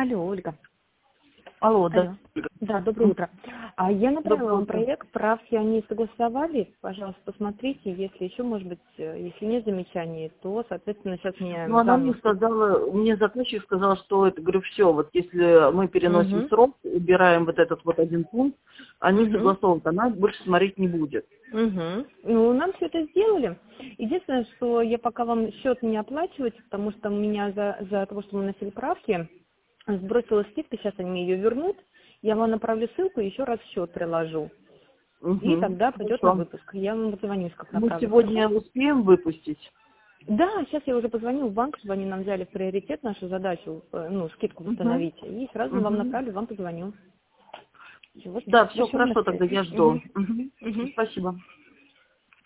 Алло, Ольга. Алло, да. Алло. Да, доброе утро. Я направила Доброе вам утро. проект, правки они согласовали. Пожалуйста, посмотрите, если еще, может быть, если нет замечаний, то, соответственно, сейчас мне Ну, она мне заново... сказала, мне заказчик сказал, что это, говорю, все, вот если мы переносим Угу. срок, убираем вот этот вот один пункт, они Угу. согласовывают, она больше смотреть не будет. Угу. Ну, нам все это сделали. Единственное, что я пока вам счет не оплачивать, потому что у меня за того, что мы носили правки, сбросила скидка, сейчас они мне ее вернут. Я вам направлю ссылку и еще раз счет приложу. И Угу. тогда пойдет на Хорошо. выпуск. Я вам позвоню, как Мы направлю. сегодня Хорошо? успеем выпустить? Да, сейчас я уже позвоню в банк, чтобы они нам взяли в приоритет нашу задачу, ну, скидку Угу. восстановить. И сразу вам Угу. направлю, вам позвоню. Всего Да, все большое на хорошо, тогда связи. я Угу. жду. Угу. Угу. Спасибо.